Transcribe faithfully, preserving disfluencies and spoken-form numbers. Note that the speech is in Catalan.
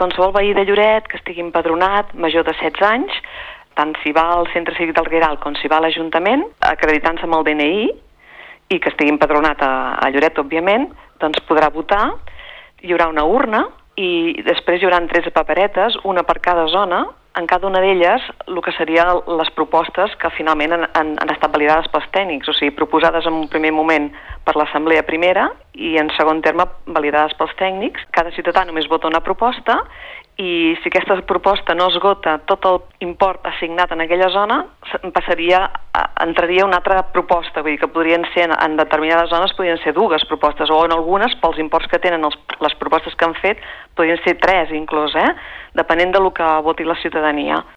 qualsevol veí de Lloret que estigui empadronat, major de setze anys, tant si va al Centre Cívic del Riral com si va a l'Ajuntament, acreditant-se amb el D N I i que estigui empadronat a, a Lloret, òbviament, doncs podrà votar. Hi haurà una urna i després hi haurà tretze paperetes, una per cada zona. En cada una d'elles, el que serien les propostes que finalment han, han, han estat validades pels tècnics, o sigui, proposades en un primer moment per l'Assemblea Primera i en segon terme validades pels tècnics. Cada ciutadà només vota una proposta i si aquesta proposta no esgota tot l'import assignat en aquella zona, passaria, entraria una altra proposta, vull dir que podrien ser, en determinades zones podrien ser dues propostes, o en algunes, pels imports que tenen els, les propostes que han fet, podrien ser tres inclús, eh? Depenent del que voti la ciutadania.